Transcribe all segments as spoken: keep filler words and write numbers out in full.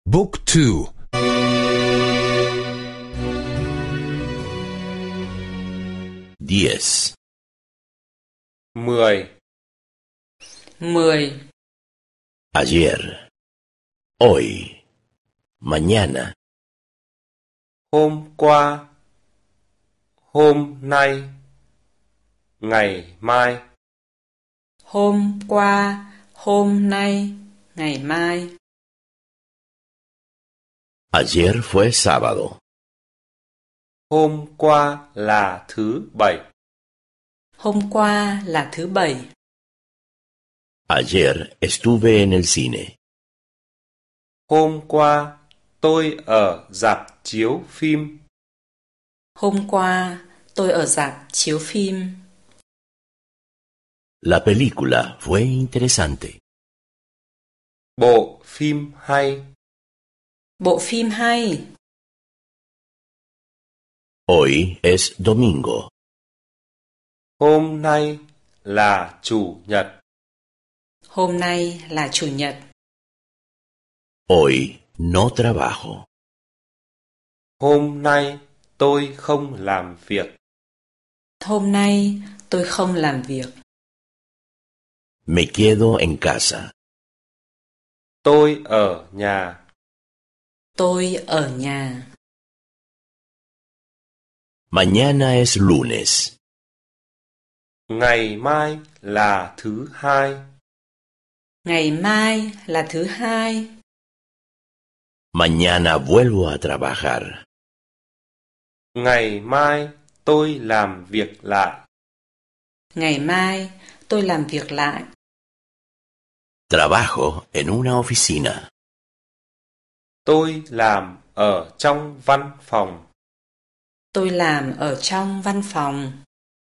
บุ๊กทู diez, mười, mười, ayer, hoy, mañana, hôm qua, hôm nay, ngày mai, hôm qua, hôm nay, ngày mai. ayer fue sábado, hôm qua là thứ bảy, Hôm qua là thứ bảy. ayer estuve en el cine, hôm qua tôi ở rạp chiếu phim, Hôm qua tôi ở rạp chiếu phim. la película fue interesante, bộ phim hay, Bộ phim hay. hoy es domingo, hôm nay là chủ nhật, Hôm nay là chủ nhật. hoy no trabajo, hôm nay tôi không làm việc, Hôm nay tôi không làm việc. me quedo en casa, tôi ở nhà, Tôi ở nhà. mañana es lunes, ngày mai là thứ hai, Ngày mai là thứ hai. mañana vuelvo a trabajar, ngày mai tôi làm việc lại, Ngày mai tôi làm việc lại. trabajo en una oficina, tôi làm ở trong văn phòng, Tôi làm ở trong văn phòng.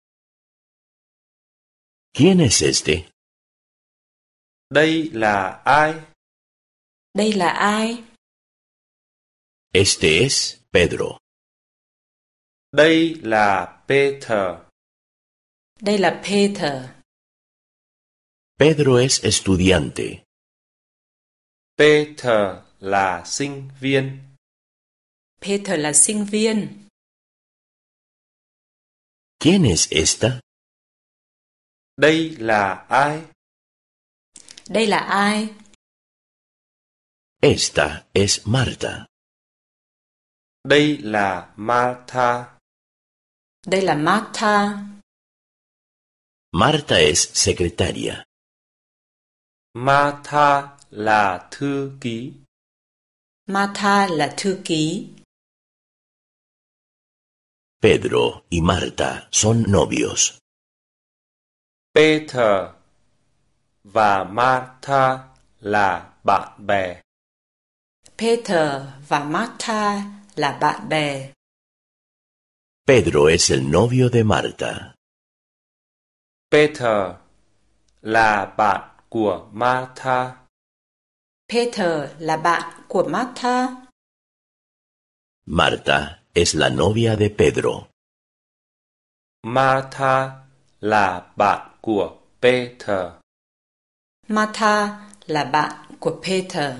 ¿quién es este? đây là ai? Đây là ai? Este es Pedro. Đây là Peter. Đây là Peter. Pedro es estudiante. Peter là sinh viên. Peter là sinh viên. ¿Quién es esta? Đây là ai? Đây là ai? Esta es Marta. Đây là Martha. Đây là Martha. Marta es secretaria. Martha là thư ký. Martha là thư ký. Pedro y Marta son novios. Peter và Martha là bạn bè. Peter và Martha là bạn bè. Pedro es el novio de Marta. Peter là bạn của Martha. Peter là bạn của Martha. Marta es la novia de Pedro. Martha là bạn của Peter. Martha là bạn của Peter.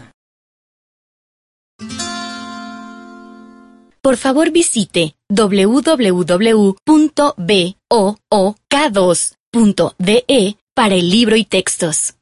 Por favor visite doble u doble u doble u punto book dos punto de para el libro y textos.